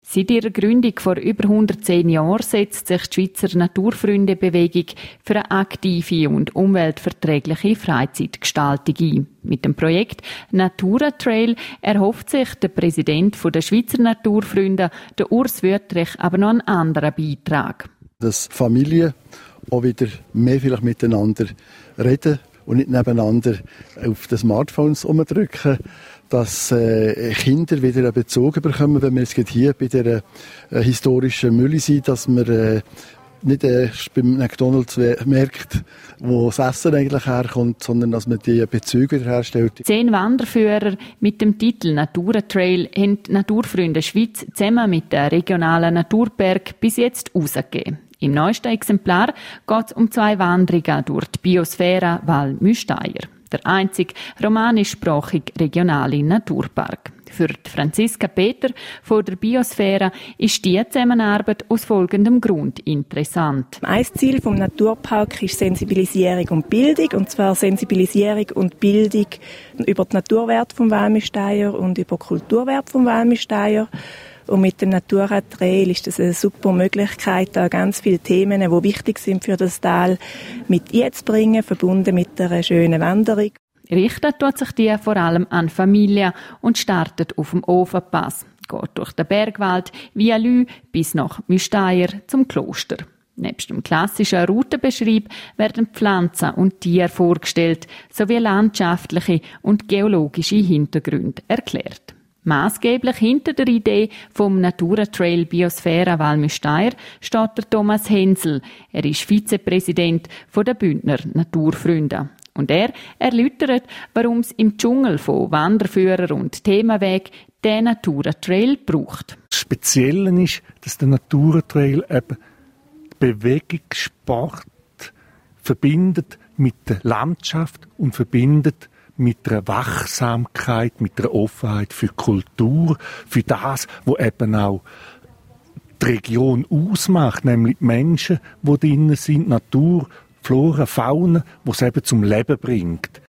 Seit ihrer Gründung vor über 110 Jahren setzt sich die Schweizer Naturfreunde-Bewegung für eine aktive und umweltverträgliche Freizeitgestaltung ein. Mit dem Projekt Natura Trail erhofft sich der Präsident der Schweizer Naturfreunde, der Urs Wüttrich, aber noch einen anderen Beitrag. Dass Familien auch wieder mehr vielleicht miteinander reden und nicht nebeneinander auf den Smartphones umdrücken, dass Kinder wieder einen Bezug bekommen, wenn wir jetzt hier bei der historischen Mühle sind, dass wir nicht erst beim McDonald's merkt, wo das Essen eigentlich herkommt, sondern dass man die Bezüge wiederherstellt. 10 Wanderführer mit dem Titel Natura Trail haben die Naturfreunde Schweiz zusammen mit den regionalen Naturberg bis jetzt herausgegeben. Im neuesten Exemplar geht es um 2 Wanderungen durch die Biosphäre Val Müsteier, der einzige romanischsprachige regionale Naturpark. Für Franziska Peter von der Biosphäre ist diese Zusammenarbeit aus folgendem Grund interessant. Ein Ziel des Naturparks ist Sensibilisierung und Bildung, und zwar Sensibilisierung und Bildung über die Naturwerte vom Val Müsteier und über die Kulturwerte vom Val Müsteier. Und mit dem Natura Trail ist das eine super Möglichkeit, da ganz viele Themen, die wichtig sind für das Tal, mit einzubringen, verbunden mit einer schönen Wanderung. Richtet tut sich die vor allem an Familien und startet auf dem Ofenpass, geht durch den Bergwald via Lü bis nach Müsteier zum Kloster. Nebst dem klassischen Routenbeschrieb werden Pflanzen und Tiere vorgestellt, sowie landschaftliche und geologische Hintergründe erklärt. Maßgeblich hinter der Idee vom Natura Trail Biosphäre Val Müsteier steht der Thomas Hensel. Er ist Vizepräsident der Bündner Naturfreunde. Und er erläutert, warum es im Dschungel von Wanderführern und Themenweg den Natura Trail braucht. Das Spezielle ist, dass der Natura Trail eben Bewegungssport verbindet mit der Landschaft und verbindet mit einer Wachsamkeit, mit einer Offenheit für Kultur, für das, was eben auch die Region ausmacht, nämlich die Menschen, die drinnen sind, Natur, Flora, Fauna, die es eben zum Leben bringt.